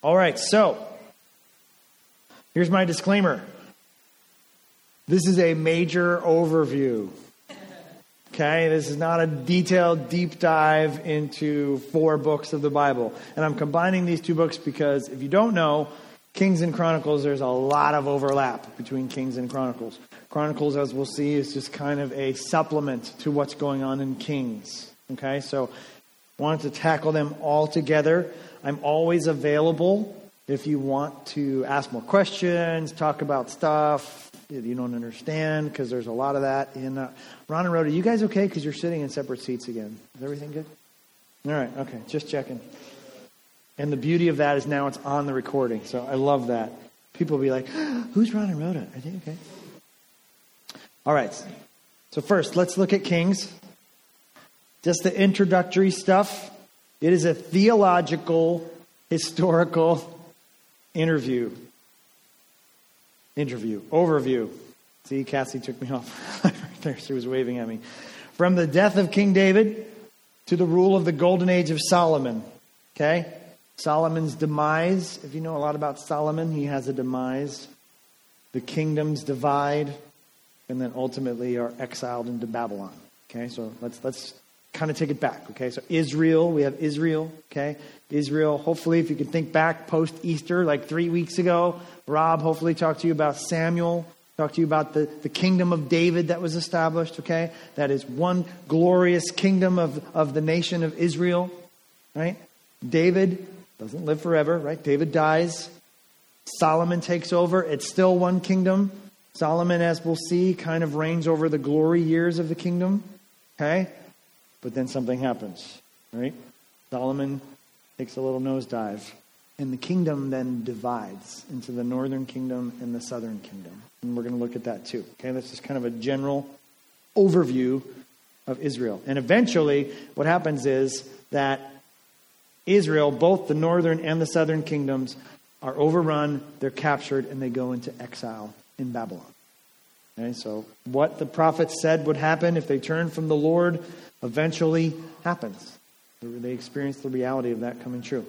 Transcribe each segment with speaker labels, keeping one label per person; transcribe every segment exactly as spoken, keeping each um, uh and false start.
Speaker 1: All right, so here's my disclaimer. This is a major overview. Okay, this is not a detailed deep dive into four books of the Bible. And I'm combining these two books because if you don't know, Kings and Chronicles, there's a lot of overlap between Kings and Chronicles. Chronicles, as we'll see, is just kind of a supplement to what's going on in Kings. Okay, so I wanted to tackle them all together. I'm always available if you want to ask more questions, talk about stuff that you don't understand, because there's a lot of that in uh, Ron and Rhoda. Are you guys okay? Because you're sitting in separate seats again. Is everything good? All right, okay, just checking. And the beauty of that is now it's on the recording, so I love that. People will be like, who's Ron and Rhoda? Are they okay? All right, so first, let's look at Kings. Just the introductory stuff. It is a theological, historical interview. Interview. Overview. See, Cassie took me off right there. She was waving at me. From the death of King David to the rule of the golden age of Solomon. Okay? Solomon's demise. If you know a lot about Solomon, he has a demise. The kingdoms divide and then ultimately are exiled into Babylon. Okay? So let's let's kind of take it back. Okay? So Israel, we have Israel. Okay? Israel, hopefully, if you can think back post-Easter, like three weeks ago, Rob hopefully talked to you about Samuel, talked to you about the, the kingdom of David that was established, okay? That is one glorious kingdom of, of the nation of Israel, right? David doesn't live forever, right? David dies. Solomon takes over. It's still one kingdom. Solomon, as we'll see, kind of reigns over the glory years of the kingdom, okay? But then something happens, right? Solomon takes a little nosedive. And the kingdom then divides into the northern kingdom and the southern kingdom. And we're going to look at that too. Okay, that's just kind of a general overview of Israel. And eventually, what happens is that Israel, both the northern and the southern kingdoms, are overrun, they're captured, and they go into exile in Babylon. Okay, so what the prophets said would happen if they turned from the Lord eventually happens. They experience the reality of that coming true.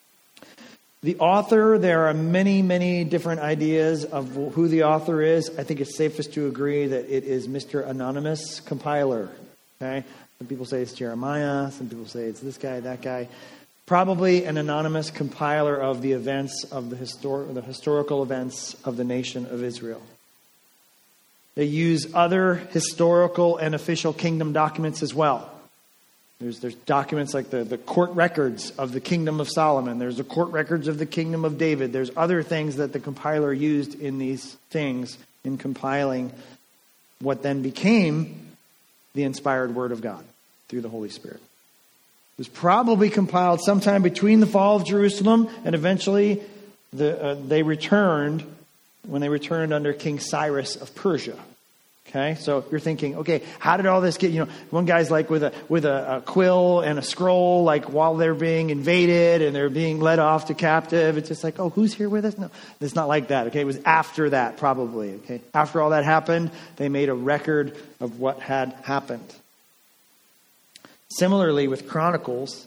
Speaker 1: The author, there are many, many different ideas of who the author is. I think it's safest to agree that it is Mister Anonymous Compiler. Okay, some people say it's Jeremiah. Some people say it's this guy, that guy. Probably an anonymous compiler of the events of the histor- the historical events of the nation of Israel. They use other historical and official kingdom documents as well. There's there's documents like the, the court records of the kingdom of Solomon. There's the court records of the kingdom of David. There's other things that the compiler used in these things in compiling what then became the inspired word of God through the Holy Spirit. It was probably compiled sometime between the fall of Jerusalem and eventually the, uh, they returned when they returned under King Cyrus of Persia. Okay, so you're thinking, okay, how did all this get, you know, one guy's like with a with a, a quill and a scroll, like while they're being invaded and they're being led off to captive. It's just like, oh, who's here with us? No, it's not like that. Okay, it was after that probably. Okay, after all that happened, they made a record of what had happened. Similarly with Chronicles,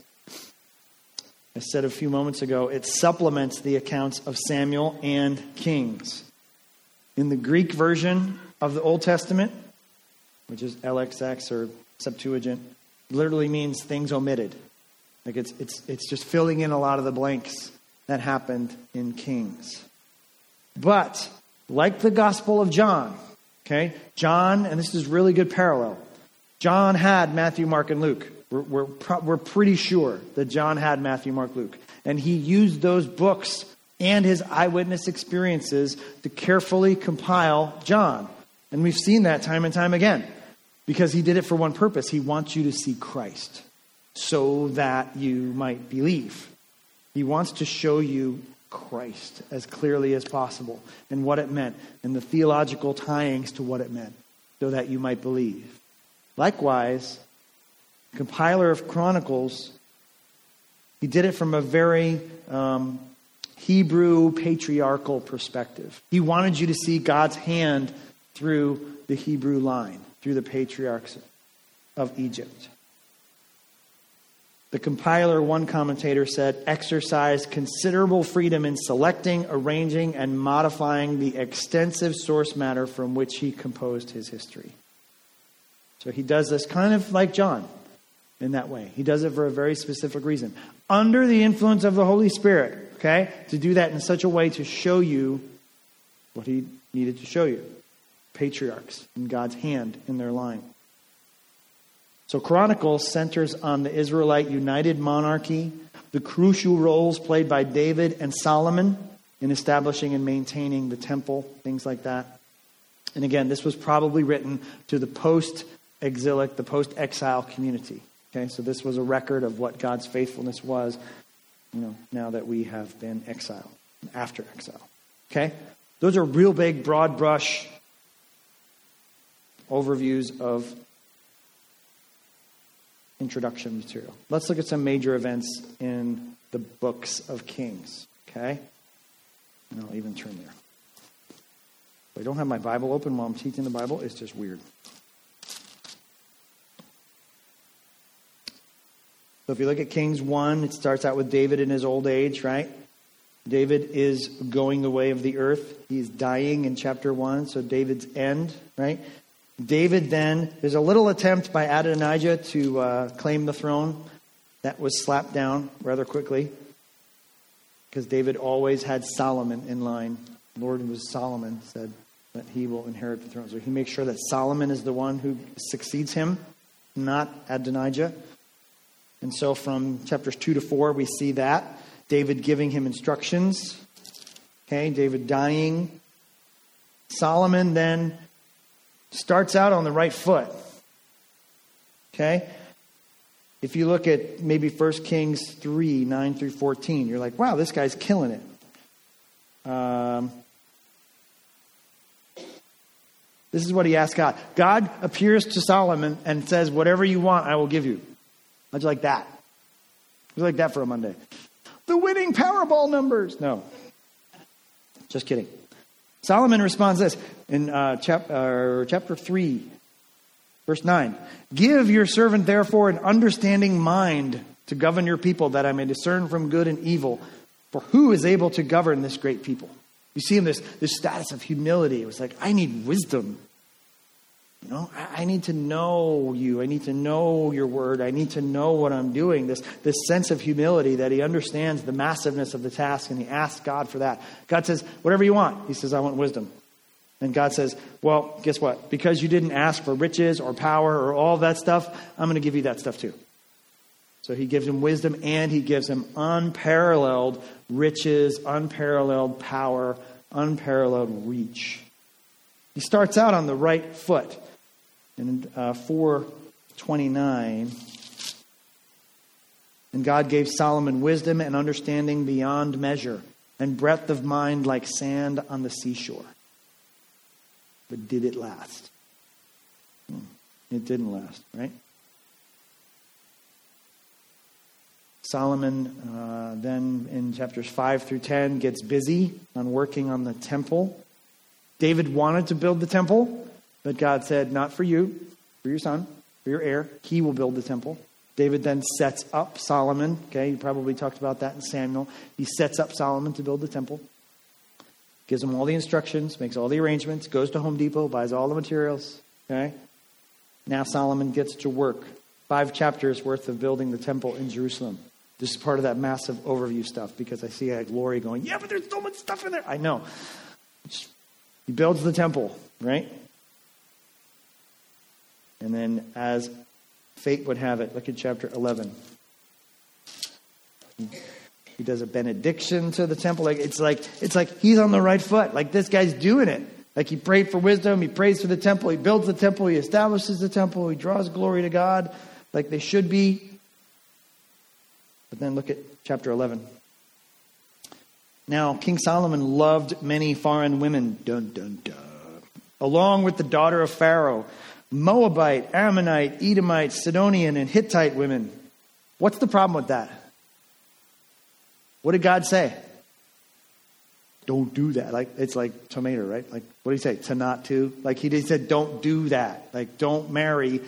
Speaker 1: I said a few moments ago, it supplements the accounts of Samuel and Kings. In the Greek version of the Old Testament, which is L X X or Septuagint, literally means things omitted. Like it's it's it's just filling in a lot of the blanks that happened in Kings. But like the Gospel of John, okay, John, and this is really good parallel. John had Matthew, Mark, and Luke. We're we're, pro- we're pretty sure that John had Matthew, Mark, Luke, and he used those books and his eyewitness experiences to carefully compile John. And we've seen that time and time again because he did it for one purpose. He wants you to see Christ so that you might believe. He wants to show you Christ as clearly as possible and what it meant and the theological tyings to what it meant so that you might believe. Likewise, the compiler of Chronicles, he did it from a very um, Hebrew patriarchal perspective. He wanted you to see God's hand through the Hebrew line, through the patriarchs of Egypt. The compiler, one commentator said, exercised considerable freedom in selecting, arranging, and modifying the extensive source matter from which he composed his history. So he does this kind of like John in that way. He does it for a very specific reason. Under the influence of the Holy Spirit, okay? To do that in such a way to show you what he needed to show you. Patriarchs in God's hand in their line. So Chronicles centers on the Israelite united monarchy, the crucial roles played by David and Solomon in establishing and maintaining the temple, things like that. And again, this was probably written to the post-exilic, the post-exile community. Okay, so this was a record of what God's faithfulness was, you know, now that we have been exiled, after exile. Okay, those are real big, broad brush overviews of introduction material. Let's look at some major events in the books of Kings. Okay? And I'll even turn there. If I don't have my Bible open while I'm teaching the Bible, it's just weird. So if you look at Kings one, it starts out with David in his old age, right? David is going the way of the earth. He's dying in chapter one, so David's end, right? David then, there's a little attempt by Adonijah to uh, claim the throne. That was slapped down rather quickly because David always had Solomon in line. The Lord was Solomon, said that he will inherit the throne. So he makes sure that Solomon is the one who succeeds him, not Adonijah. And so from chapters two to four, we see that. David giving him instructions. Okay, David dying. Solomon then starts out on the right foot. Okay? If you look at maybe First Kings three, nine through fourteen, you're like, wow, this guy's killing it. Um, this is what he asked God. God appears to Solomon and says, whatever you want, I will give you. How'd you like that? How'd you like that for a Monday? The winning Powerball numbers. No. Just kidding. Solomon responds this in uh, chap- uh, chapter three, verse nine. Give your servant, therefore, an understanding mind to govern your people, that I may discern from good and evil. For who is able to govern this great people? You see in this, this status of humility. It was like, I need wisdom. You know, I, I need to know you. I need to know your word. I need to know what I'm doing. This, this sense of humility that he understands the massiveness of the task, and he asks God for that. God says, whatever you want. He says, I want wisdom. And God says, well, guess what? Because you didn't ask for riches or power or all that stuff, I'm going to give you that stuff too. So he gives him wisdom, and he gives him unparalleled riches, unparalleled power, unparalleled reach. He starts out on the right foot. In uh, four twenty-nine, and God gave Solomon wisdom and understanding beyond measure, and breadth of mind like sand on the seashore. But did it last? It didn't last, right? Solomon uh, then in chapters five through ten gets busy on working on the temple. David wanted to build the temple, but God said, not for you, for your son, for your heir. He will build the temple. David then sets up Solomon. Okay, you probably talked about that in Samuel. He sets up Solomon to build the temple. Gives him all the instructions, makes all the arrangements, goes to Home Depot, buys all the materials. Okay. Now Solomon gets to work. Five chapters worth of building the temple in Jerusalem. This is part of that massive overview stuff, because I see like Lori going, yeah, but there's so much stuff in there. I know. He builds the temple, right? And then as fate would have it, look at chapter eleven. He does a benediction to the temple. Like it's like it's like he's on the right foot. Like this guy's doing it. Like he prayed for wisdom, he prays for the temple, he builds the temple, he establishes the temple, he draws glory to God like they should be. But then look at chapter eleven. Now, King Solomon loved many foreign women, dun, dun, dun, along with the daughter of Pharaoh, Moabite, Ammonite, Edomite, Sidonian, and Hittite women. What's the problem with that? What did God say? Don't do that. Like it's like tomato, right? Like what did he say? To not to. Like he said, don't do that. Like don't marry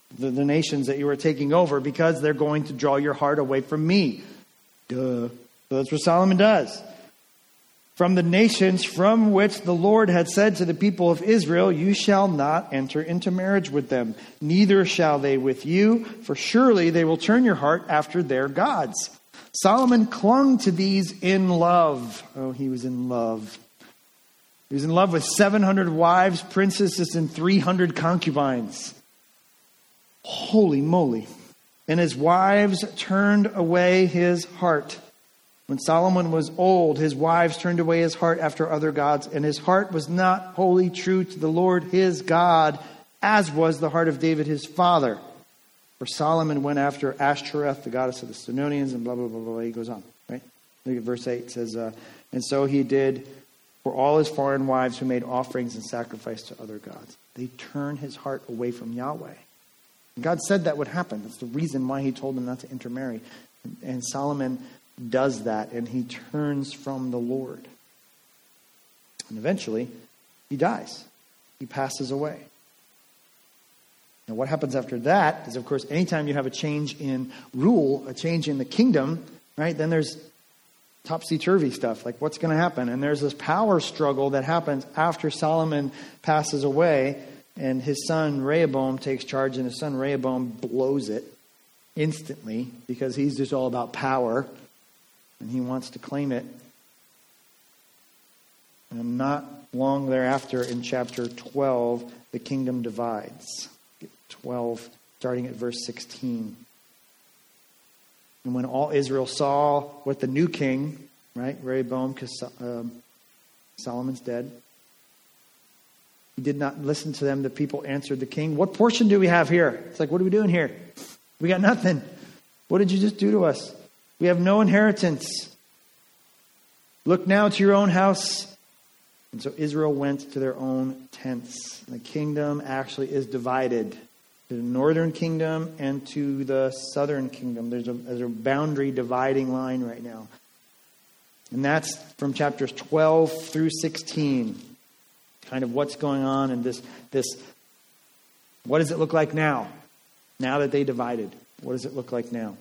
Speaker 1: the, the nations that you are taking over, because they're going to draw your heart away from me. Duh. So that's what Solomon does. From the nations from which the Lord had said to the people of Israel, you shall not enter into marriage with them, neither shall they with you, for surely they will turn your heart after their gods. Solomon clung to these in love. Oh, he was in love. He was in love with seven hundred wives, princesses, and three hundred concubines. Holy moly. And his wives turned away his heart. When Solomon was old, his wives turned away his heart after other gods, and his heart was not wholly true to the Lord his God, as was the heart of David his father. For Solomon went after Ashtoreth, the goddess of the Sidonians, and blah, blah, blah, blah. He goes on, right? Look at verse eight. It says, uh, and so he did for all his foreign wives who made offerings and sacrificed to other gods. They turned his heart away from Yahweh. And God said that would happen. That's the reason why he told them not to intermarry. And, and Solomon does that, and he turns from the Lord. And eventually, he dies. He passes away. Now, what happens after that is, of course, anytime you have a change in rule, a change in the kingdom, right, then there's topsy-turvy stuff, like what's going to happen? And there's this power struggle that happens after Solomon passes away, and his son Rehoboam takes charge, and his son Rehoboam blows it instantly because he's just all about power. And he wants to claim it. And not long thereafter, in chapter twelve, the kingdom divides. twelve, starting at verse sixteen. And when all Israel saw what the new king, right, Rehoboam, because um, Solomon's dead, he did not listen to them. The people answered the king, what portion do we have here? It's like, what are we doing here? We got nothing. What did you just do to us? We have no inheritance. Look now to your own house. And so Israel went to their own tents. The kingdom actually is divided to the northern kingdom and to the southern kingdom. There's a, there's a boundary dividing line right now. And that's from chapters twelve through sixteen. Kind of what's going on in this, this. What does it look like now? Now that they divided. What does it look like now?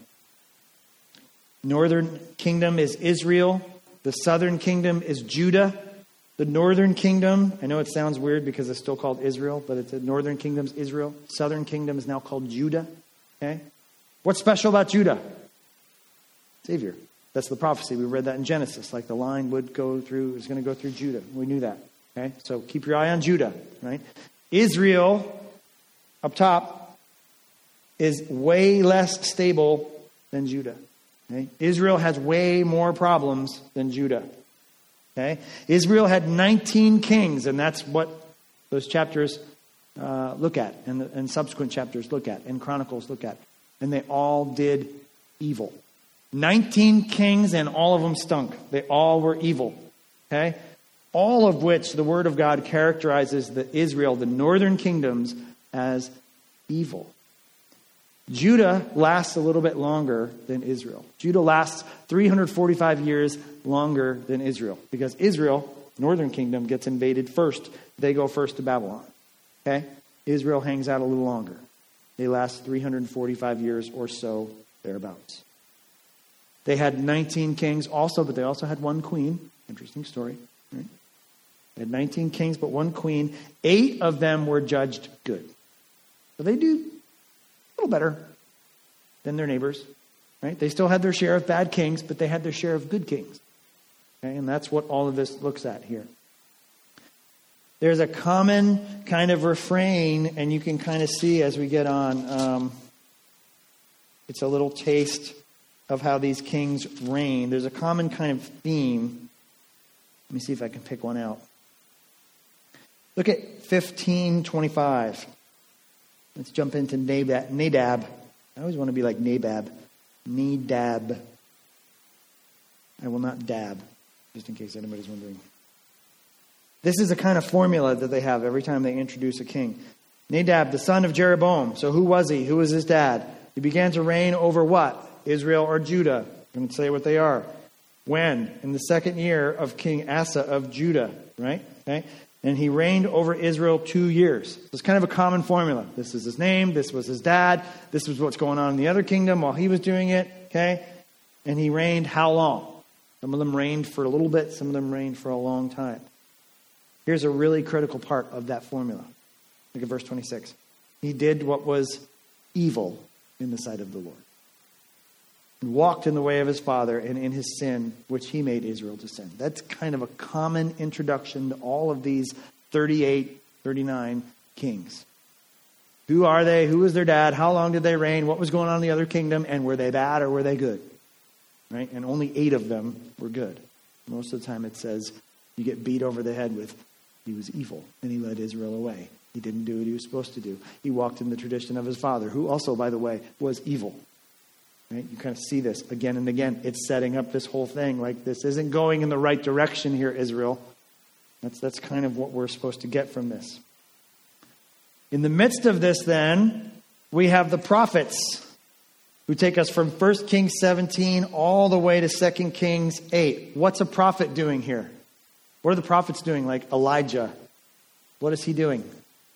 Speaker 1: Northern kingdom is Israel. The southern kingdom is Judah. The northern kingdom, I know it sounds weird because it's still called Israel, but it's the northern kingdom's Israel. Southern kingdom is now called Judah. Okay? What's special about Judah? Savior. That's the prophecy. We read that in Genesis. Like the line would go through, it's going to go through Judah. We knew that. Okay? So keep your eye on Judah. Right? Israel, up top, is way less stable than Judah. Okay? Israel has way more problems than Judah. Okay? Israel had nineteen kings, and that's what those chapters uh, look at, and, the, and subsequent chapters look at, and Chronicles look at. And they all did evil. nineteen kings, and all of them stunk. They all were evil. Okay? All of which the Word of God characterizes the Israel, the northern kingdoms, as evil. Judah lasts a little bit longer than Israel. Judah lasts three hundred forty-five years longer than Israel. Because Israel, northern kingdom, gets invaded first. They go first to Babylon. Okay? Israel hangs out a little longer. They last three hundred forty-five years or so, thereabouts. They had nineteen kings also, but they also had one queen. Interesting story. Right? They had nineteen kings, but one queen. Eight of them were judged good. So they do a little better than their neighbors, right? They still had their share of bad kings, but they had their share of good kings. Okay? And that's what all of this looks at here. There's a common kind of refrain, and you can kind of see as we get on, um, it's a little taste of how these kings reign. There's a common kind of theme. Let me see if I can pick one out. Look at fifteen twenty-five. Let's jump into Nadab. Nadab. I always want to be like Nabab. Nadab. I will not dab, just in case anybody's wondering. This is a kind of formula that they have every time they introduce a king. Nadab, the son of Jeroboam. So who was he? Who was his dad? He began to reign over what? Israel or Judah? I'm going to say what they are. When? In the second year of King Asa of Judah. Right? Okay. And he reigned over Israel two years. It's kind of a common formula. This is his name. This was his dad. This was what's going on in the other kingdom while he was doing it. Okay? And he reigned how long? Some of them reigned for a little bit. Some of them reigned for a long time. Here's a really critical part of that formula. Look at verse twenty-six. He did what was evil in the sight of the Lord. He walked in the way of his father and in his sin, which he made Israel to sin. That's kind of a common introduction to all of these thirty-eight, thirty-nine kings. Who are they? Who was their dad? How long did they reign? What was going on in the other kingdom? And were they bad or were they good? Right? And only eight of them were good. Most of the time it says you get beat over the head with he was evil and he led Israel away. He didn't do what he was supposed to do. He walked in the tradition of his father, who also, by the way, was evil. Right? You kind of see this again and again. It's setting up this whole thing. Like, this isn't going in the right direction here, Israel. That's, that's kind of what we're supposed to get from this. In the midst of this, then, we have the prophets who take us from First Kings seventeen all the way to Second Kings eight. What's a prophet doing here? What are the prophets doing? Like Elijah. What is he doing?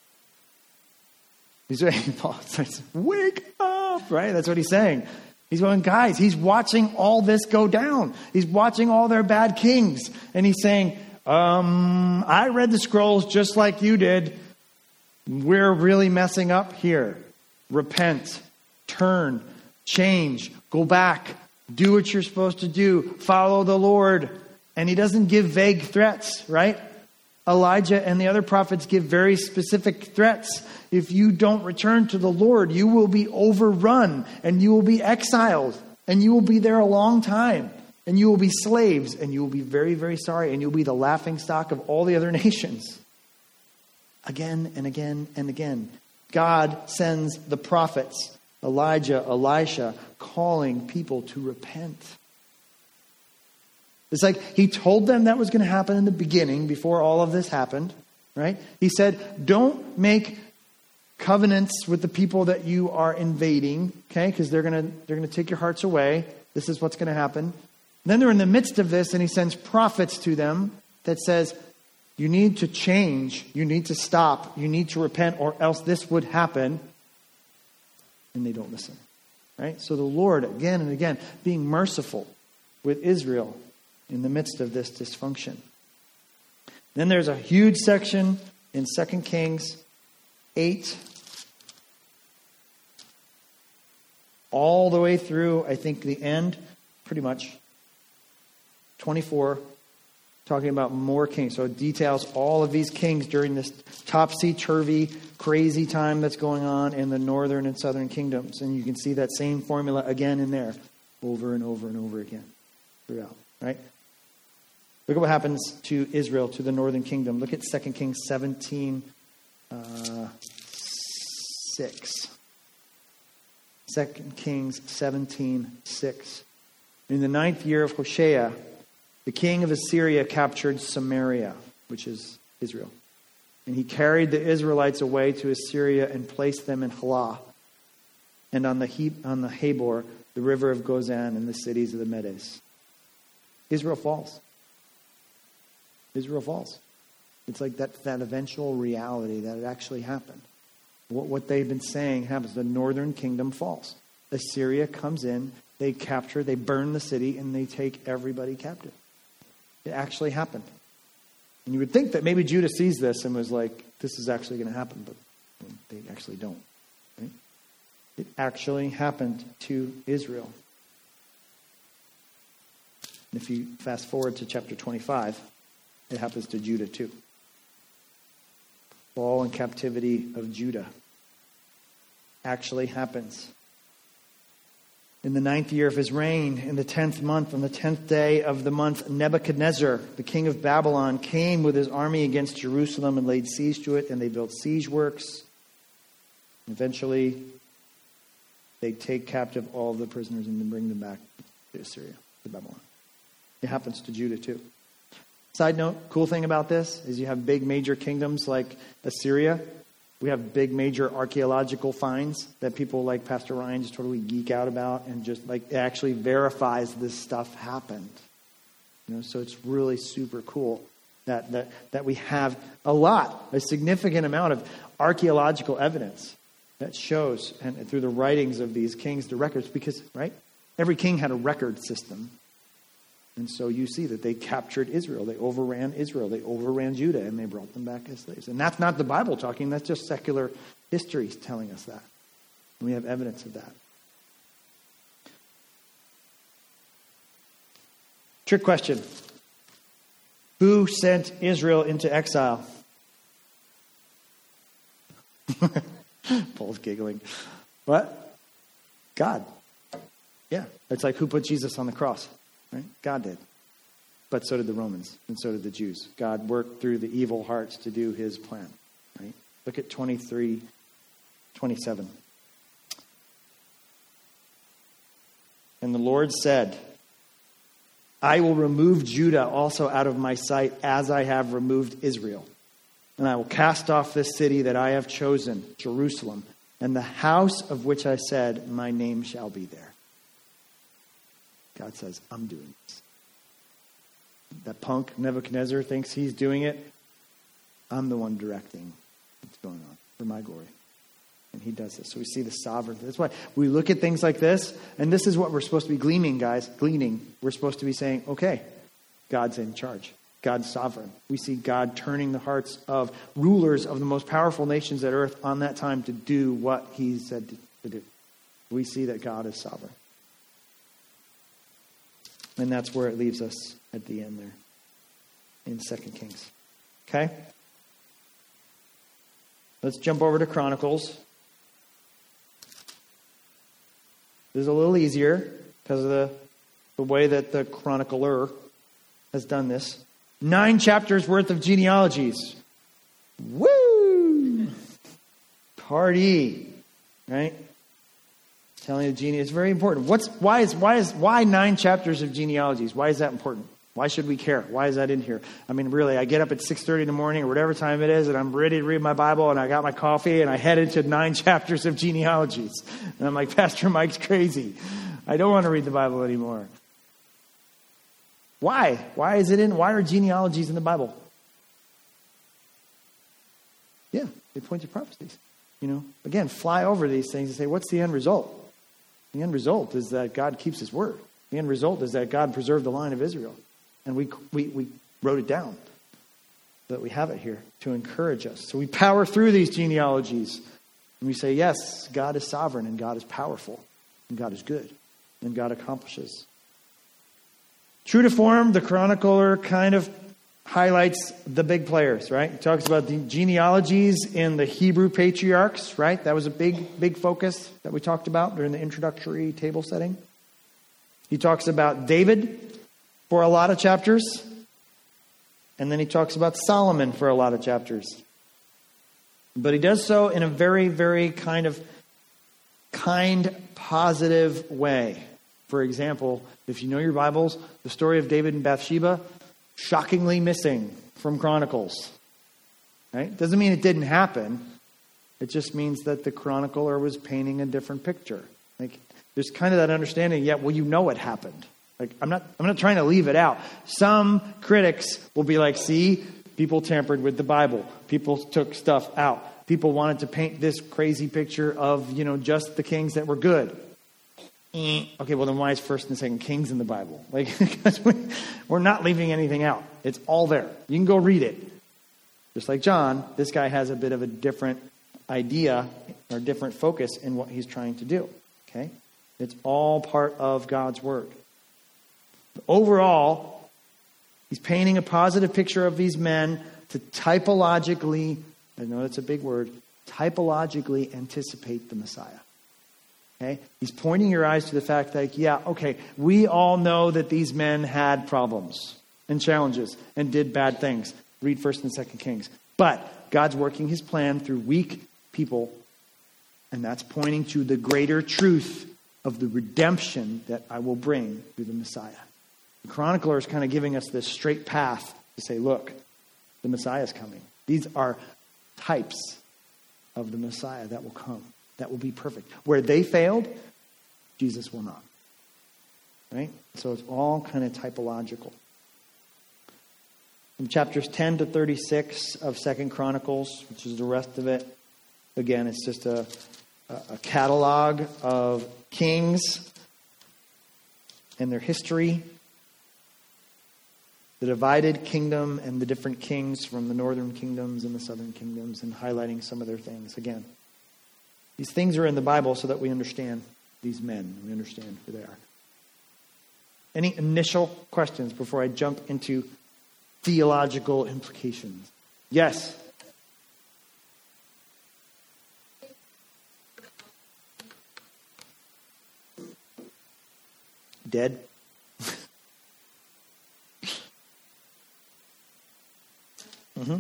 Speaker 1: He's saying, Paul says, wake up, right? That's what he's saying. He's going, guys, he's watching all this go down. He's watching all their bad kings. And he's saying, um, I read the scrolls just like you did. We're really messing up here. Repent, turn, change, go back, do what you're supposed to do, follow the Lord. And he doesn't give vague threats, right? Elijah and the other prophets give very specific threats. If you don't return to the Lord, you will be overrun and you will be exiled and you will be there a long time and you will be slaves and you will be very, very sorry and you'll be the laughingstock of all the other nations. Again and again and again, God sends the prophets, Elijah, Elisha, calling people to repent. It's like he told them that was going to happen in the beginning before all of this happened, right? He said, don't make covenants with the people that you are invading, okay? Because they're going to they're going to take your hearts away. This is what's going to happen. And then they're in the midst of this, and he sends prophets to them that says, you need to change, you need to stop, you need to repent, or else this would happen. And they don't listen, right? So the Lord, again and again, being merciful with Israel in the midst of this dysfunction. Then there's a huge section in Second Kings eight, all the way through, I think, the end, pretty much, twenty-four, talking about more kings. So it details all of these kings during this topsy-turvy, crazy time that's going on in the northern and southern kingdoms. And you can see that same formula again in there, over and over and over again throughout, right? Look at what happens to Israel, to the northern kingdom. Look at Second Kings seventeen, uh, six. Second Kings seventeen, six. In the ninth year of Hoshea, the king of Assyria captured Samaria, which is Israel. And he carried the Israelites away to Assyria and placed them in Halah and on the he- on the Habor, the river of Gozan, and the cities of the Medes. Israel falls. Israel falls. It's like that, that eventual reality that it actually happened. What, what they've been saying happens. The northern kingdom falls. Assyria comes in, they capture, they burn the city, and they take everybody captive. It actually happened. And you would think that maybe Judah sees this and was like, this is actually going to happen, but they actually don't. Right? It actually happened to Israel. And if you fast forward to chapter twenty-five, it happens to Judah too. Fall and captivity of Judah actually happens. In the ninth year of his reign, in the tenth month, on the tenth day of the month, Nebuchadnezzar, the king of Babylon, came with his army against Jerusalem and laid siege to it, and they built siege works. Eventually, they take captive all the prisoners and then bring them back to Assyria, to Babylon. It happens to Judah too. Side note, cool thing about this is you have big major kingdoms like Assyria. We have big major archaeological finds that people like Pastor Ryan just totally geek out about, and just like it actually verifies this stuff happened. You know, so it's really super cool That, that, that we have a lot, a significant amount of archaeological evidence that shows, and through the writings of these kings, the records, because, right, every king had a record system. And so you see that they captured Israel. They overran Israel. They overran Judah, and they brought them back as slaves. And that's not the Bible talking. That's just secular history telling us that. And we have evidence of that. Trick question. Who sent Israel into exile? Paul's giggling. What? God. Yeah. It's like who put Jesus on the cross? Right? God did. But so did the Romans, and so did the Jews. God worked through the evil hearts to do his plan. Right? Look at twenty-three, twenty-seven. And the Lord said, I will remove Judah also out of my sight, as I have removed Israel. And I will cast off this city that I have chosen, Jerusalem, and the house of which I said, my name shall be there. God says, I'm doing this. That punk Nebuchadnezzar thinks he's doing it. I'm the one directing what's going on for my glory. And he does this. So we see the sovereignty. That's why we look at things like this, and this is what we're supposed to be gleaning, guys. Gleaning. We're supposed to be saying, okay, God's in charge. God's sovereign. We see God turning the hearts of rulers of the most powerful nations at earth on that time to do what he said to do. We see that God is sovereign. And that's where it leaves us at the end there in Second Kings. Okay? Let's jump over to Chronicles. This is a little easier because of the, the way that the chronicler has done this. Nine chapters worth of genealogies. Woo! Party. Right? Telling the gene is very important. What's why is why is why nine chapters of genealogies? Why is that important? Why should we care? Why is that in here? I mean, really, I get up at six thirty in the morning or whatever time it is, and I'm ready to read my Bible, and I got my coffee, and I head into nine chapters of genealogies. And I'm like, Pastor Mike's crazy. I don't want to read the Bible anymore. Why? Why is it in? Why are genealogies in the Bible? Yeah, they point to prophecies. You know, again, fly over these things and say, what's the end result? The end result is that God keeps his word. The end result is that God preserved the line of Israel. And we we, we wrote it down. So that we have it here to encourage us. So we power through these genealogies. And we say, yes, God is sovereign and God is powerful. And God is good. And God accomplishes. True to form, the chronicler kind of highlights the big players, right? He talks about the genealogies in the Hebrew patriarchs, right? That was a big, big focus that we talked about during the introductory table setting. He talks about David for a lot of chapters. And then he talks about Solomon for a lot of chapters. But he does so in a very, very kind of kind, positive way. For example, if you know your Bibles, the story of David and Bathsheba, shockingly missing from Chronicles. Right? Doesn't mean it didn't happen. It just means that the chronicler was painting a different picture. Like there's kind of that understanding, yeah, well, you know it happened. Like I'm not I'm not trying to leave it out. Some critics will be like, see, people tampered with the Bible. People took stuff out. People wanted to paint this crazy picture of, you know, just the kings that were good. Okay, well then why is First and Second Kings in the Bible? Like, because we, we're not leaving anything out. It's all there. You can go read it. Just like John, this guy has a bit of a different idea or different focus in what he's trying to do. Okay, it's all part of God's word. Overall, he's painting a positive picture of these men to typologically, I know that's a big word, typologically anticipate the Messiah. Okay? He's pointing your eyes to the fact that, yeah, okay, we all know that these men had problems and challenges and did bad things. Read First and Second Kings. But God's working his plan through weak people, and that's pointing to the greater truth of the redemption that I will bring through the Messiah. The chronicler is kind of giving us this straight path to say, look, the Messiah is coming. These are types of the Messiah that will come. That will be perfect. Where they failed, Jesus will not. Right? So it's all kind of typological. From chapters ten to thirty-six of Second Chronicles, which is the rest of it. Again, it's just a, a catalog of kings and their history. The divided kingdom and the different kings from the northern kingdoms and the southern kingdoms, and highlighting some of their things. Again, these things are in the Bible so that we understand these men. We understand who they are. Any initial questions before I jump into theological implications? Yes. Dead? mm-hmm.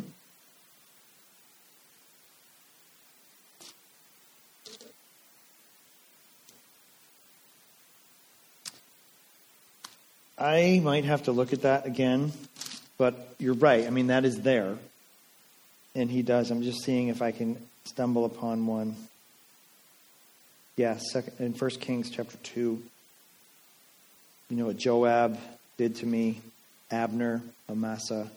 Speaker 1: I might have to look at that again, but you're right. I mean, that is there. And he does. I'm just seeing if I can stumble upon one. Yeah, second, in First Kings chapter two. You know what Joab did to me, Abner, Amasa.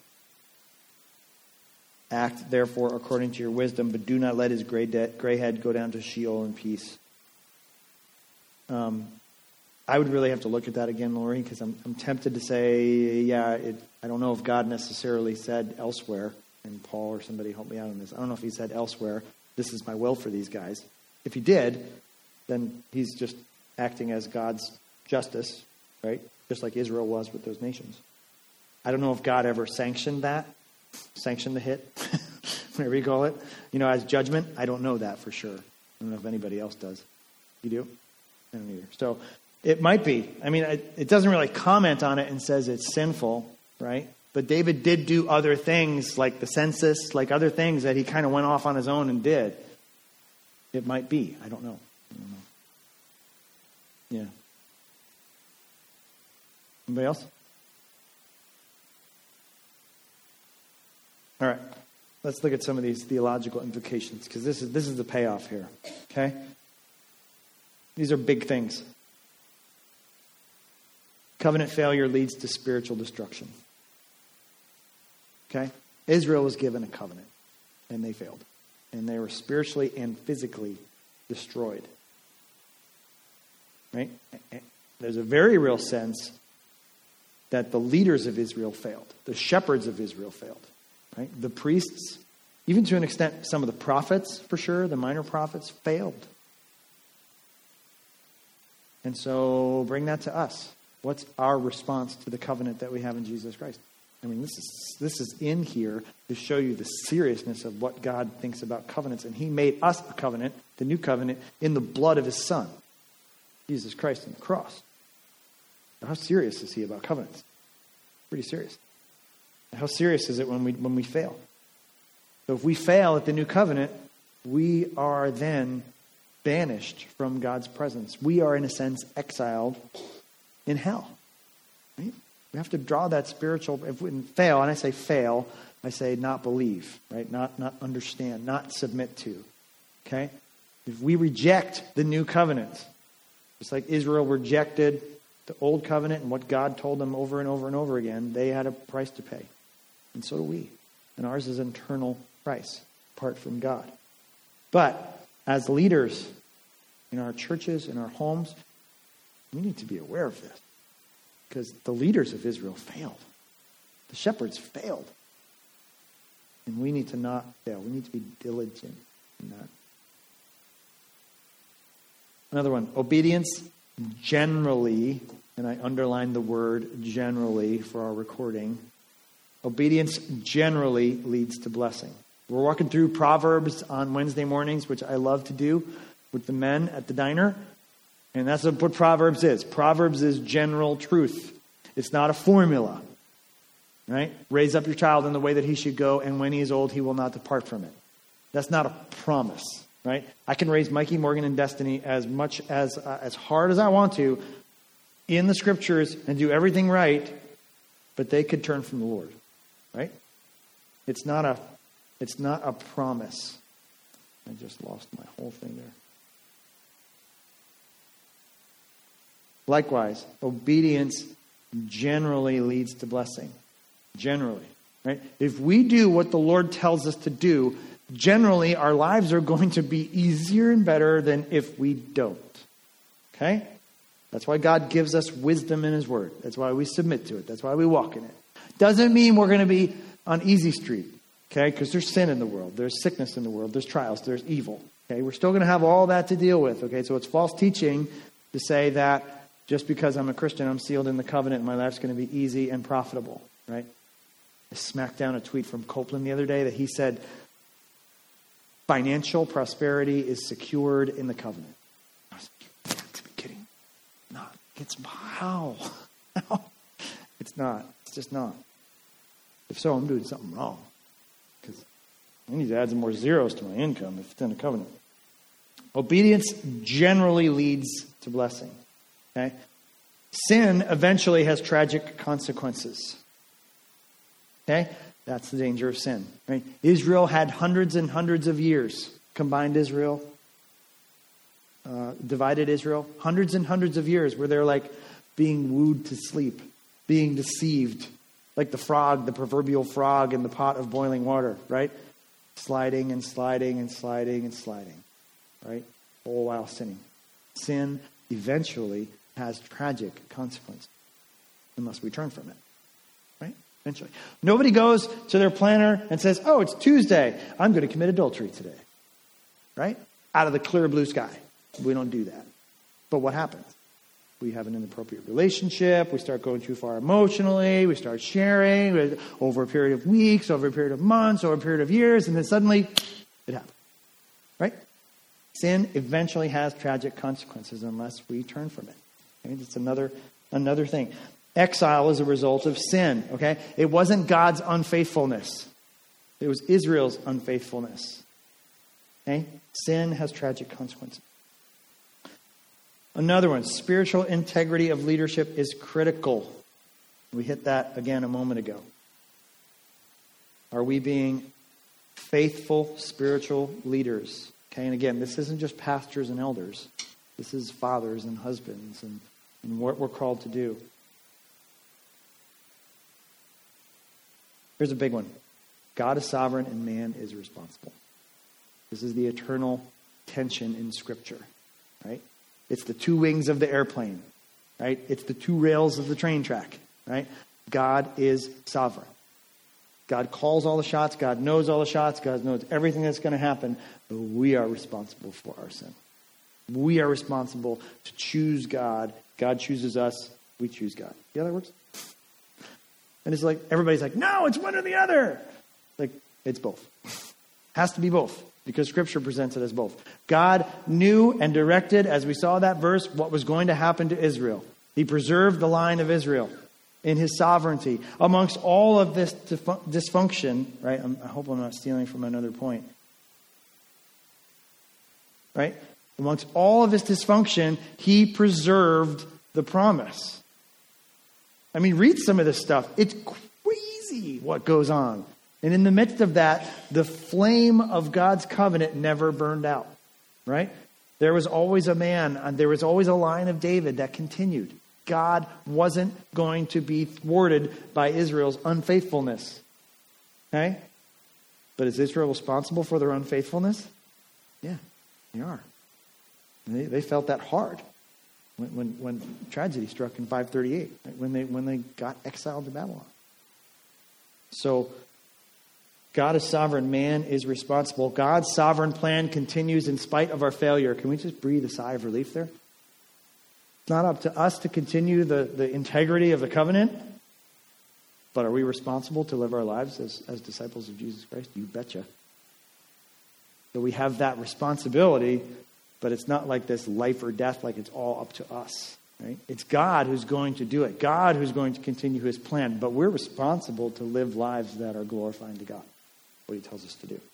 Speaker 1: Act, therefore, according to your wisdom, but do not let his gray, de- gray head go down to Sheol in peace. Um, I would really have to look at that again, Lori, because I'm, I'm tempted to say, yeah, it, I don't know if God necessarily said elsewhere, and Paul or somebody help me out on this. I don't know if he said elsewhere, this is my will for these guys. If he did, then he's just acting as God's justice, right? Just like Israel was with those nations. I don't know if God ever sanctioned that, sanctioned the hit, whatever you call it, you know, as judgment. I don't know that for sure. I don't know if anybody else does. You do? I don't either. So it might be. I mean, it doesn't really comment on it and says it's sinful, right? But David did do other things like the census, like other things that he kind of went off on his own and did. It might be. I don't know. I don't know. Yeah. Anybody else? All right. Let's look at some of these theological implications, because this is this is the payoff here. Okay? These are big things. Covenant failure leads to spiritual destruction. Okay? Israel was given a covenant, and they failed. And they were spiritually and physically destroyed. Right? There's a very real sense that the leaders of Israel failed. The shepherds of Israel failed. Right? The priests, even to an extent, some of the prophets, for sure, the minor prophets, failed. And so bring that to us. What's our response to the covenant that we have in Jesus Christ? I mean, this is this is in here to show you the seriousness of what God thinks about covenants. And he made us a covenant, the new covenant, in the blood of his Son, Jesus Christ, on the cross. Now, how serious is he about covenants? Pretty serious. How serious is it when we when we fail? So if we fail at the new covenant, we are then banished from God's presence. We are, in a sense, exiled in hell. Right? We have to draw that spiritual. If we fail, and I say fail, I say not believe, right? Not not understand, not submit to. Okay? If we reject the new covenant, just like Israel rejected the old covenant and what God told them over and over and over again, they had a price to pay. And so do we. And ours is an eternal price, apart from God. But as leaders in our churches, in our homes, we need to be aware of this. Because the leaders of Israel failed. The shepherds failed. And we need to not fail. We need to be diligent in that. Another one. Obedience generally, and I underline the word generally for our recording. Obedience generally leads to blessing. We're walking through Proverbs on Wednesday mornings, which I love to do with the men at the diner. And that's what Proverbs is. Proverbs is general truth. It's not a formula. Right? Raise up your child in the way that he should go, and when he is old, he will not depart from it. That's not a promise. Right? I can raise Mikey, Morgan, and Destiny as much as uh, as hard as I want to in the scriptures and do everything right, but they could turn from the Lord. Right? It's not a it's not a promise. I just lost my whole thing there. Likewise, obedience generally leads to blessing. Generally. Right? If we do what the Lord tells us to do, generally our lives are going to be easier and better than if we don't. Okay? That's why God gives us wisdom in his word. That's why we submit to it. That's why we walk in it. Doesn't mean we're going to be on easy street. Okay? Because there's sin in the world. There's sickness in the world. There's trials. There's evil. Okay? We're still going to have all that to deal with. Okay? So it's false teaching to say that just because I'm a Christian, I'm sealed in the covenant and my life's going to be easy and profitable. Right? I smacked down a tweet from Copeland the other day that he said, financial prosperity is secured in the covenant. I was like, you have to be kidding. Not. It's how? How? It's not. It's just not. If so, I'm doing something wrong. Because I need to add some more zeros to my income if it's in a covenant. Obedience generally leads to blessing. Okay? Sin eventually has tragic consequences. Okay? That's the danger of sin. Right? Israel had hundreds and hundreds of years. Combined Israel. Uh, divided Israel. Hundreds and hundreds of years where they're like being wooed to sleep. Being deceived. Like the frog, the proverbial frog in the pot of boiling water. Right? Sliding and sliding and sliding and sliding. Right? All while sinning. Sin eventually has tragic consequences. Unless we turn from it. Right? Eventually. Nobody goes to their planner and says, oh, it's Tuesday. I'm going to commit adultery today. Right? Out of the clear blue sky. We don't do that. But what happens? We have an inappropriate relationship. We start going too far emotionally. We start sharing over a period of weeks, over a period of months, over a period of years. And then suddenly it happens. Right? Sin eventually has tragic consequences unless we turn from it. Okay? It's another, another thing. Exile is a result of sin, okay? It wasn't God's unfaithfulness. It was Israel's unfaithfulness. Okay? Sin has tragic consequences. Another one, spiritual integrity of leadership is critical. We hit that again a moment ago. Are we being faithful spiritual leaders? Okay, and again, this isn't just pastors and elders. This is fathers and husbands and, and what we're called to do. Here's a big one. God is sovereign and man is responsible. This is the eternal tension in Scripture, right? It's the two wings of the airplane, right? It's the two rails of the train track, right? God is sovereign. God calls all the shots. God knows all the shots. God knows everything that's going to happen. But we are responsible for our sin. We are responsible to choose God. God chooses us. We choose God. See how that works? And it's like, everybody's like, no, it's one or the other. Like, it's both. Has to be both. Because Scripture presents it as both. God knew and directed, as we saw that verse, what was going to happen to Israel. He preserved the line of Israel in his sovereignty. Amongst all of this dysfunction, right? I hope I'm not stealing from another point. Right? Amongst all of this dysfunction, he preserved the promise. I mean, read some of this stuff. It's crazy what goes on. And in the midst of that, the flame of God's covenant never burned out. Right? There was always a man, there was always a line of David that continued. God wasn't going to be thwarted by Israel's unfaithfulness. Okay? But is Israel responsible for their unfaithfulness? Yeah, they are. And they, they felt that hard. When, when, when tragedy struck in five thirty-eight, right? when they when they got exiled to Babylon. So, God is sovereign, man is responsible. God's sovereign plan continues in spite of our failure. Can we just breathe a sigh of relief there? It's not up to us to continue the, the integrity of the covenant, but are we responsible to live our lives as, as disciples of Jesus Christ? You betcha. So we have that responsibility. But it's not like this life or death, like it's all up to us. Right? It's God who's going to do it. God who's going to continue his plan. But we're responsible to live lives that are glorifying to God. What he tells us to do.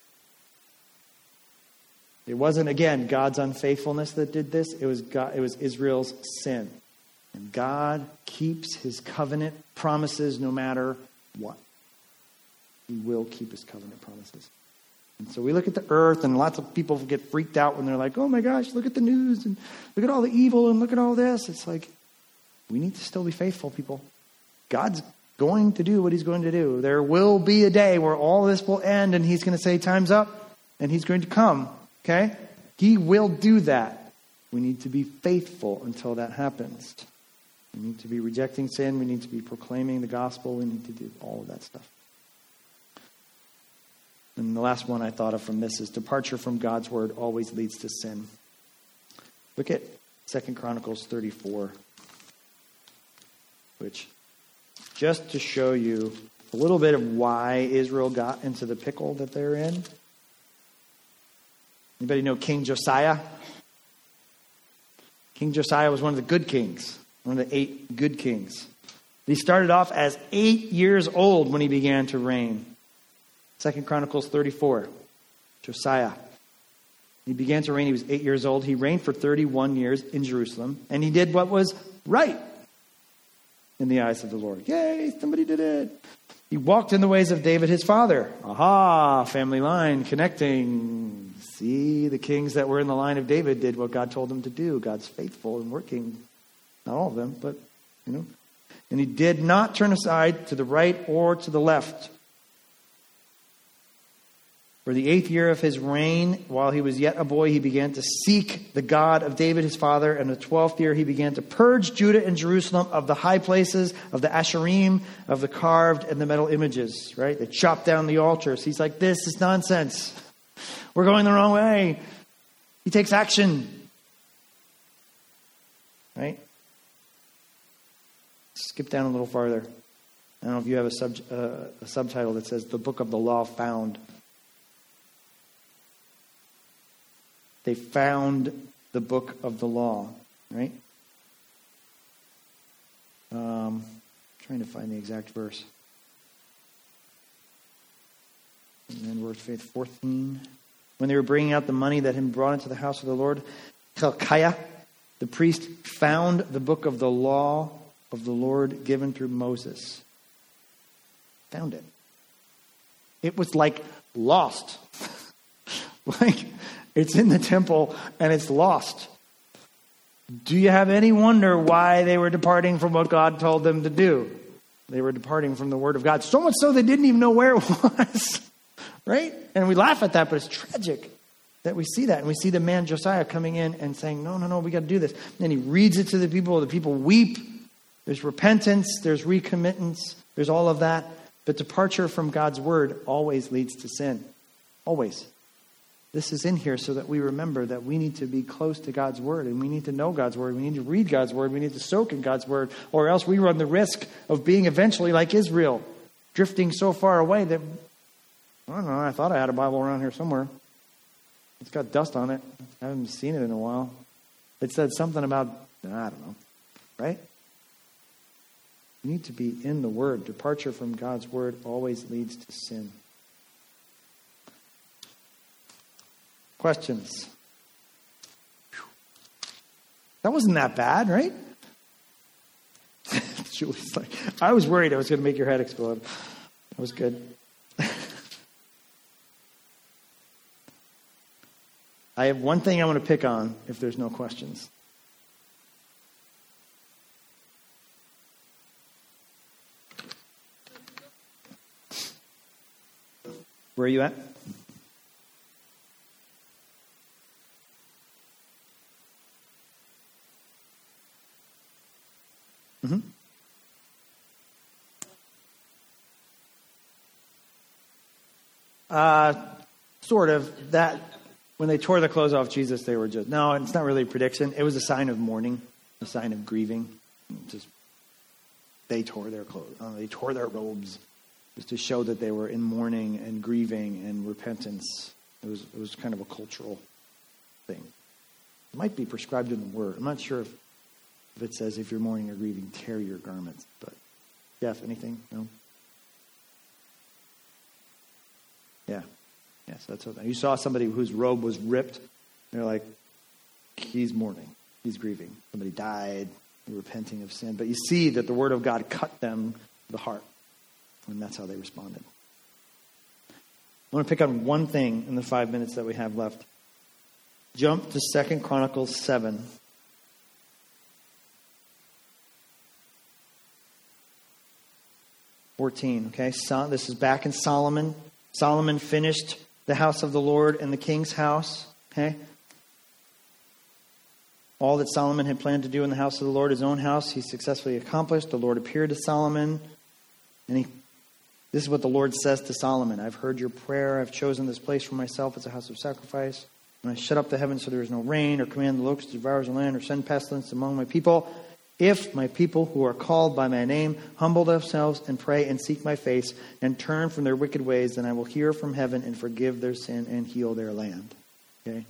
Speaker 1: It wasn't, again, God's unfaithfulness that did this. It was God, it was Israel's sin. And God keeps his covenant promises no matter what. He will keep his covenant promises. And so we look at the earth, and lots of people get freaked out when they're like, oh my gosh, look at the news, and look at all the evil, and look at all this. It's like, we need to still be faithful, people. God's going to do what he's going to do. There will be a day where all this will end and he's going to say, time's up, and he's going to come. Okay? He will do that. We need to be faithful until that happens. We need to be rejecting sin. We need to be proclaiming the gospel. We need to do all of that stuff. And the last one I thought of from this is departure from God's word always leads to sin. Look at Second Chronicles thirty-four, which just to show you a little bit of why Israel got into the pickle that they're in. Anybody know King Josiah? King Josiah was one of the good kings, one of the eight good kings. He started off as eight years old when he began to reign. Second Chronicles thirty-four, Josiah. He began to reign, he was eight years old. He reigned for thirty-one years in Jerusalem, and he did what was right in the eyes of the Lord. Yay, somebody did it. He walked in the ways of David, his father. Aha, family line connecting. See, the kings that were in the line of David did what God told them to do. God's faithful and working. Not all of them, but, you know. And he did not turn aside to the right or to the left. For the eighth year of his reign, while he was yet a boy, he began to seek the God of David, his father. And the twelfth year, he began to purge Judah and Jerusalem of the high places, of the Asherim, of the carved and the metal images, right? They chopped down the altars. He's like, this is nonsense. We're going the wrong way. He takes action. Right? Skip down a little farther. I don't know if you have a, sub, uh, a subtitle that says, The Book of the Law Found. They found the book of the law, right? Um, trying to find the exact verse. And then verse fourteen. When they were bringing out the money that had been brought into the house of the Lord, Hilkiah, the priest, found the book of the law of the Lord given through Moses. Found it. It was like lost. Like... It's in the temple and it's lost. Do you have any wonder why they were departing from what God told them to do? They were departing from the word of God. So much so they didn't even know where it was. Right? And we laugh at that, but it's tragic that we see that. And we see the man Josiah coming in and saying, no, no, no, we got to do this. And he reads it to the people. The people weep. There's repentance. There's recommittance. There's all of that. But departure from God's word always leads to sin. Always. This is in here so that we remember that we need to be close to God's word and we need to know God's word. We need to read God's word. We need to soak in God's word, or else we run the risk of being eventually like Israel, drifting so far away that, I don't know, I thought I had a Bible around here somewhere. It's got dust on it. I haven't seen it in a while. It said something about, I don't know, right? We need to be in the word. Departure from God's word always leads to sin. Questions? That wasn't that bad, right? Julie's like, I was worried I was going to make your head explode. That was good. I have one thing I want to pick on if there's no questions. Where are you at? Mm-hmm. Uh, sort of. That when they tore the clothes off Jesus, they were just, no, it's not really a prediction. It was a sign of mourning, a sign of grieving. Just they tore their clothes, uh, they tore their robes, just to show that they were in mourning and grieving and repentance. It was it was kind of a cultural thing. It might be prescribed in the word. I'm not sure if. If it says, if you're mourning or grieving, tear your garments. But, Jeff, anything? No? Yeah. Yeah, so that's what you saw somebody whose robe was ripped. They're like, he's mourning. He's grieving. Somebody died, repenting of sin. But you see that the word of God cut them to the heart. And that's how they responded. I want to pick on one thing in the five minutes that we have left. Jump to Second Chronicles seven. fourteen, okay? So, this is back in Solomon. Solomon finished the house of the Lord and the king's house, okay? All that Solomon had planned to do in the house of the Lord, his own house, he successfully accomplished. The Lord appeared to Solomon, and he, this is what the Lord says to Solomon. I've heard your prayer. I've chosen this place for myself as a house of sacrifice. When I shut up the heavens so there is no rain, or command the locusts to devour the land, or send pestilence among my people, if my people who are called by my name humble themselves and pray and seek my face and turn from their wicked ways, then I will hear from heaven and forgive their sin and heal their land. Okay?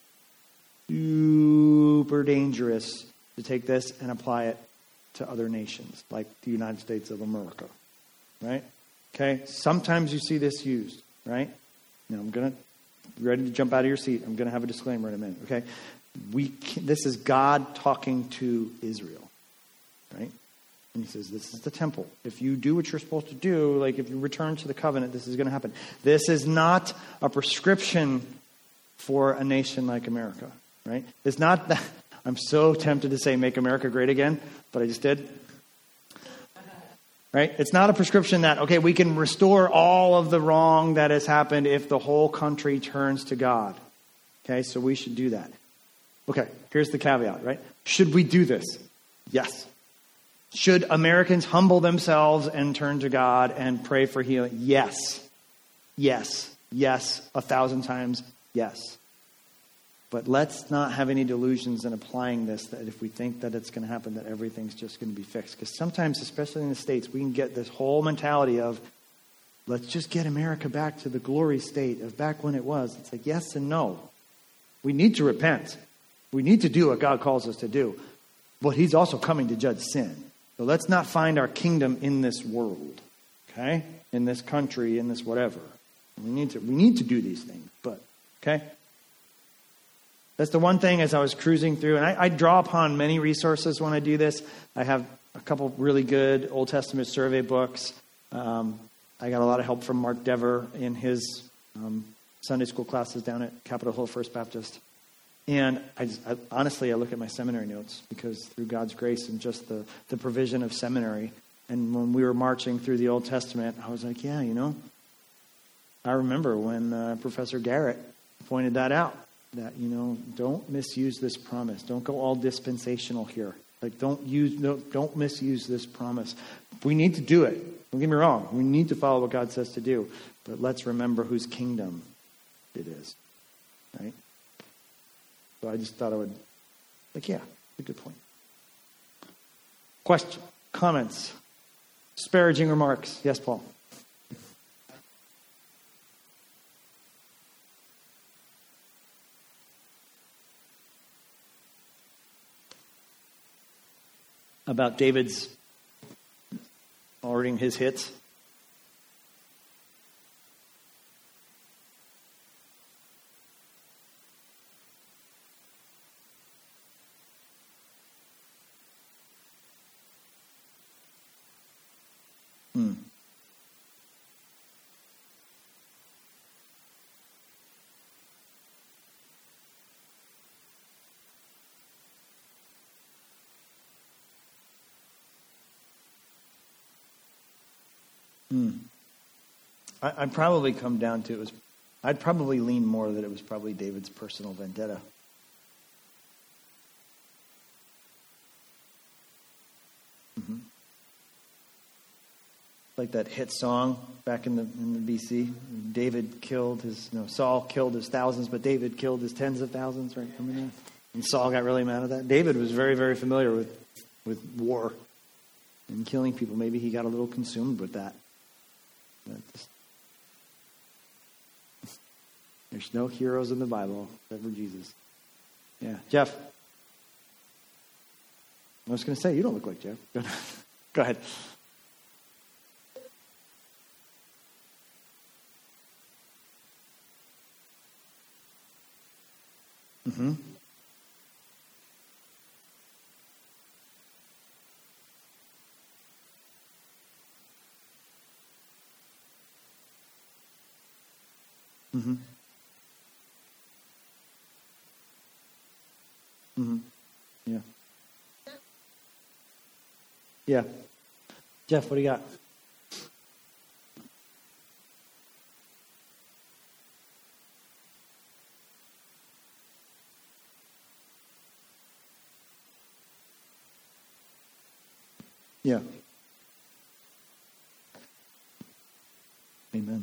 Speaker 1: Super dangerous to take this and apply it to other nations, like the United States of America. Right? Okay? Sometimes you see this used, right? Now I'm going to, ready to jump out of your seat. I'm going to have a disclaimer in a minute, okay? We can, this is God talking to Israel. Right? And he says, this is the temple. If you do what you're supposed to do, like if you return to the covenant, this is going to happen. This is not a prescription for a nation like America. Right? It's not that. I'm so tempted to say make America great again, but I just did. Right? It's not a prescription that, okay, we can restore all of the wrong that has happened if the whole country turns to God. Okay, so we should do that. Okay, here's the caveat, right? Should we do this? Yes. Should Americans humble themselves and turn to God and pray for healing? Yes. Yes. Yes. A thousand times yes. But let's not have any delusions in applying this, that if we think that it's going to happen, that everything's just going to be fixed. Because sometimes, especially in the States, we can get this whole mentality of, let's just get America back to the glory state of back when it was. It's like yes and no. We need to repent. We need to do what God calls us to do. But he's also coming to judge sin. So let's not find our kingdom in this world, okay? In this country, in this whatever. We need to we need to do these things, but, okay? That's the one thing as I was cruising through, and I, I draw upon many resources when I do this. I have a couple really good Old Testament survey books. Um, I got a lot of help from Mark Dever in his um, Sunday school classes down at Capitol Hill First Baptist. And I, just, I honestly, I look at my seminary notes because through God's grace and just the, the provision of seminary. And when we were marching through the Old Testament, I was like, yeah, you know, I remember when uh, Professor Garrett pointed that out, that, you know, don't misuse this promise. Don't go all dispensational here. Like, don't use, don't, don't misuse this promise. We need to do it. Don't get me wrong. We need to follow what God says to do. But let's remember whose kingdom it is. Right? So I just thought I would, like, yeah, a good point. Question, comments, disparaging remarks. Yes, Paul. About David's ordering his hits. Hmm. Hmm. I, I'd probably come down to it was. I'd probably lean more that it was probably David's personal vendetta. Mm-hmm. Like that hit song back in the in the B C. David killed his no Saul killed his thousands, but David killed his tens of thousands. Right? Remember that? And Saul got really mad at that. David was very very familiar with with war and killing people. Maybe he got a little consumed with that. Just, there's no heroes in the Bible except for Jesus. Yeah, Jeff. I was going to say you don't look like Jeff. Go ahead. Mm-hmm. Mm-hmm. Mm-hmm. Yeah. Yeah. Jeff, what do you got? Yeah. Amen.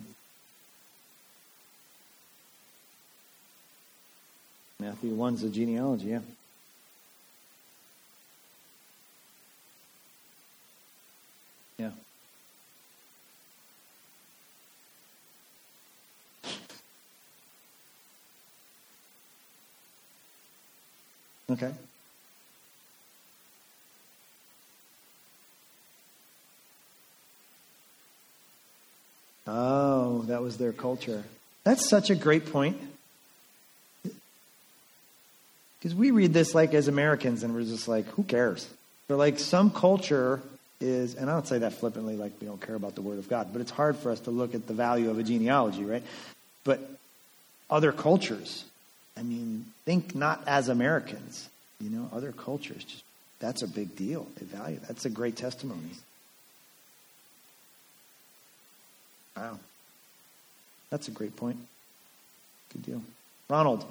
Speaker 1: Matthew one's a genealogy, yeah. Yeah. Okay. Oh, that was their culture. That's such a great point. Because we read this like as Americans and we're just like, who cares? But like some culture is, and I don't say that flippantly like we don't care about the Word of God, but it's hard for us to look at the value of a genealogy, right? But other cultures, I mean, think not as Americans, you know, other cultures, just that's a big deal. They value, that's a great testimony. Wow. That's a great point. Good deal. Ronald.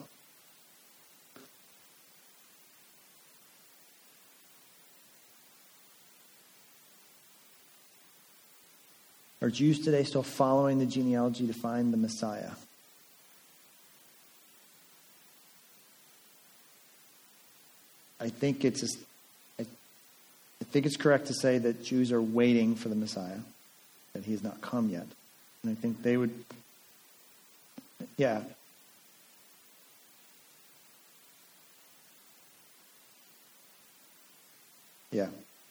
Speaker 1: Are Jews today still following the genealogy to find the Messiah? I think it's a, I, I think it's correct to say that Jews are waiting for the Messiah, that he has not come yet. And I think they would, yeah. Yeah.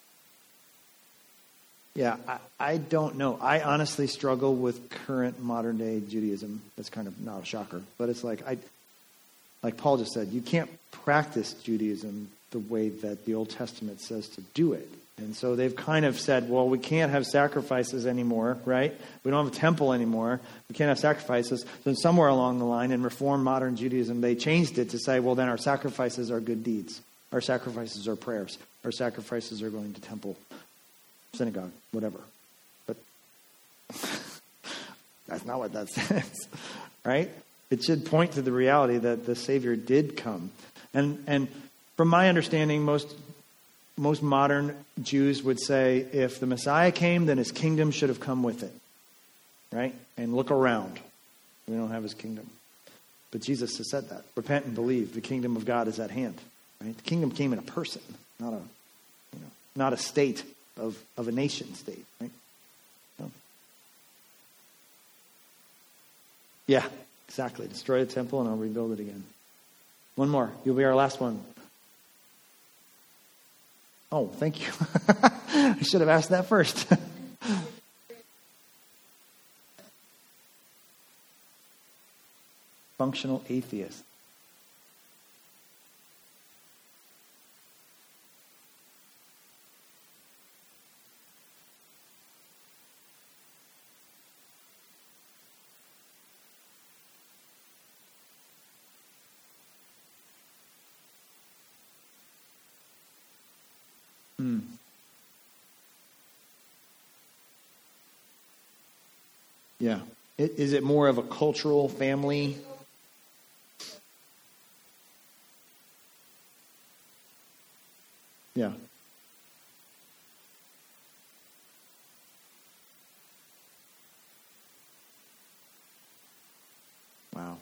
Speaker 1: Yeah, I, I don't know. I honestly struggle with current modern day Judaism. That's kind of not a shocker, but it's like I, like Paul just said, you can't practice Judaism the way that the Old Testament says to do it. And so they've kind of said, well, we can't have sacrifices anymore, right? We don't have a temple anymore. We can't have sacrifices. Then somewhere along the line in Reformed modern Judaism, they changed it to say, well, then our sacrifices are good deeds. Our sacrifices are prayers. Our sacrifices are going to temple, synagogue, whatever. But that's not what that says, right? It should point to the reality that the Savior did come. And and from my understanding, most most modern Jews would say if the Messiah came, then his kingdom should have come with it, right? And look around. We don't have his kingdom. But Jesus has said that. Repent and believe. The kingdom of God is at hand, right? The kingdom came in a person, not a, you know, not a state of, of a nation state, right? So. Yeah, exactly. Destroy the temple and I'll rebuild it again. One more. You'll be our last one. Oh, thank you. I should have asked that first. Functional atheist. Hmm. Yeah. It, is it more of a cultural family? Yeah. Wow.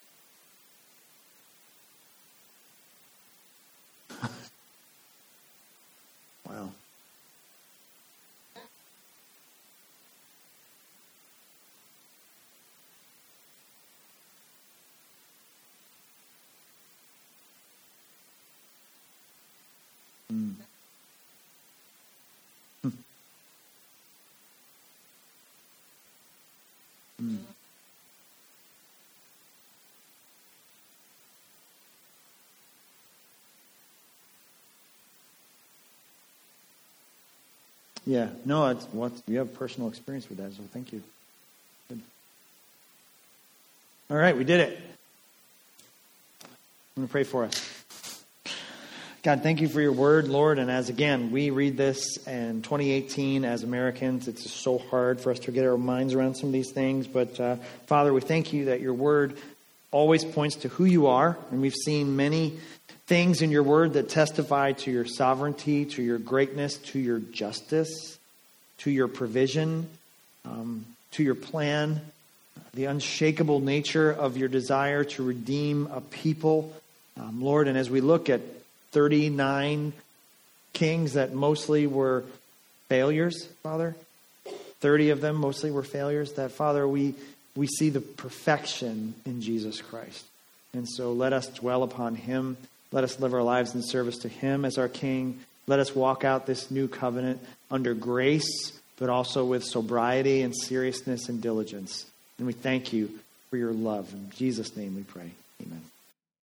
Speaker 1: Wow. Mm. Mm. Yeah, no, it's what you have personal experience with that, so thank you. Good. All right, we did it. I'm going to pray for us. God, thank you for your word, Lord. And as again, we read this in twenty eighteen as Americans, it's just so hard for us to get our minds around some of these things. But uh, Father, we thank you that your word always points to who you are. And we've seen many things in your word that testify to your sovereignty, to your greatness, to your justice, to your provision, um, to your plan, the unshakable nature of your desire to redeem a people. Um, Lord, and as we look at thirty-nine kings that mostly were failures, Father, thirty of them mostly were failures, that, Father, we, we see the perfection in Jesus Christ. And so let us dwell upon him. Let us live our lives in service to him as our King. Let us walk out this new covenant under grace, but also with sobriety and seriousness and diligence. And we thank you for your love. In Jesus' name we pray. Amen.